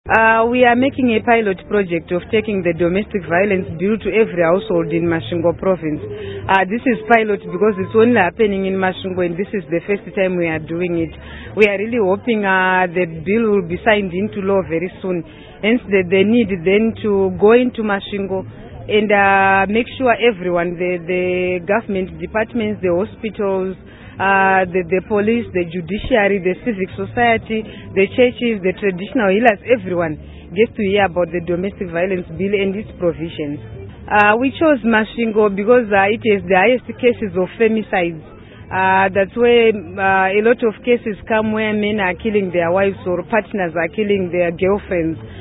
We are making a pilot project of taking the domestic violence bill to every household in Masvingo province. This is pilot because it's only happening in Masvingo and this is the first time we are doing it. We are really hoping the bill will be signed into law very soon. Hence the need then to go into Masvingo and make sure everyone, the government departments, the hospitals, the police, the judiciary, the civic society, the churches, the traditional healers, everyone gets to hear about the domestic violence bill and its provisions. We chose Masvingo because it has the highest cases of femicides. That's where a lot of cases come where men are killing their wives or partners are killing their girlfriends.